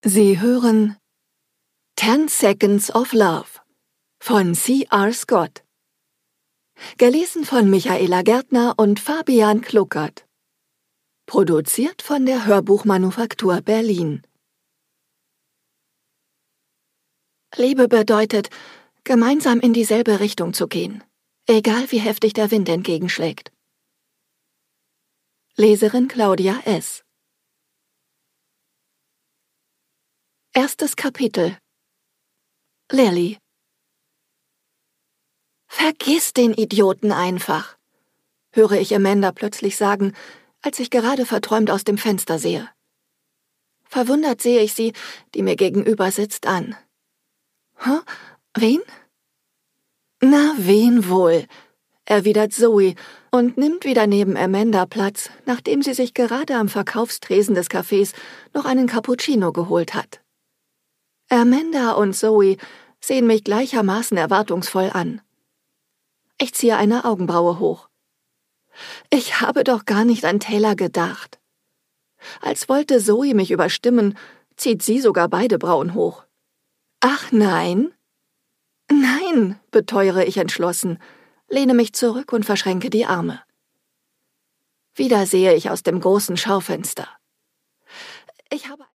Sie hören 10 Seconds of Love von C.R. Scott. Gelesen von Michaela Gärtner und Fabian Kluckert. Produziert von der Hörbuchmanufaktur Berlin. Liebe bedeutet, gemeinsam in dieselbe Richtung zu gehen, egal wie heftig der Wind entgegenschlägt. Leserin Claudia S. Erstes Kapitel. Lily. »Vergiss den Idioten einfach«, höre ich Amanda plötzlich sagen, als ich gerade verträumt aus dem Fenster sehe. Verwundert sehe ich sie, die mir gegenüber sitzt, an. »Hä? Wen?« »Na, wen wohl?«, erwidert Zoe und nimmt wieder neben Amanda Platz, nachdem sie sich gerade am Verkaufstresen des Cafés noch einen Cappuccino geholt hat. Amanda und Zoe sehen mich gleichermaßen erwartungsvoll an. Ich ziehe eine Augenbraue hoch. Ich habe doch gar nicht an Taylor gedacht. Als wollte Zoe mich überstimmen, zieht sie sogar beide Brauen hoch. »Ach nein?« »Nein«, beteuere ich entschlossen, lehne mich zurück und verschränke die Arme. Wieder sehe ich aus dem großen Schaufenster. Ich habe